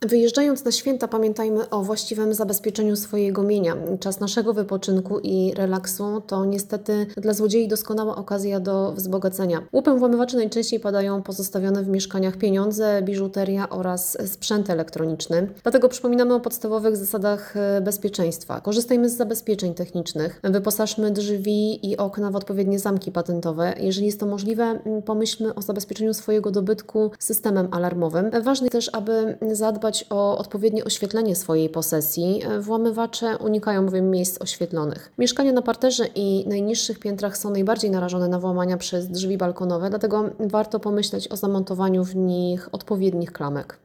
Wyjeżdżając na święta, pamiętajmy o właściwym zabezpieczeniu swojego mienia. Czas naszego wypoczynku i relaksu to niestety dla złodziei doskonała okazja do wzbogacenia. Łupem włamywaczy najczęściej padają pozostawione w mieszkaniach pieniądze, biżuteria oraz sprzęt elektroniczny. Dlatego przypominamy o podstawowych zasadach bezpieczeństwa. Korzystajmy z zabezpieczeń technicznych, wyposażmy drzwi i okna w odpowiednie zamki patentowe. Jeżeli jest to możliwe, pomyślmy o zabezpieczeniu swojego dobytku systemem alarmowym. Ważne też, aby zadbać o odpowiednie oświetlenie swojej posesji. Włamywacze unikają bowiem miejsc oświetlonych. Mieszkania na parterze i najniższych piętrach są najbardziej narażone na włamania przez drzwi balkonowe, dlatego warto pomyśleć o zamontowaniu w nich odpowiednich klamek.